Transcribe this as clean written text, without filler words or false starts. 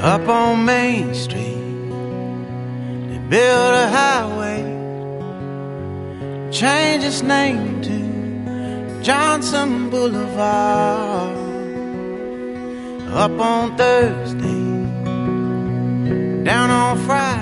Up on Main Street, they built a highway, changed its name to Johnson Boulevard. Up on Thursday, down on Friday,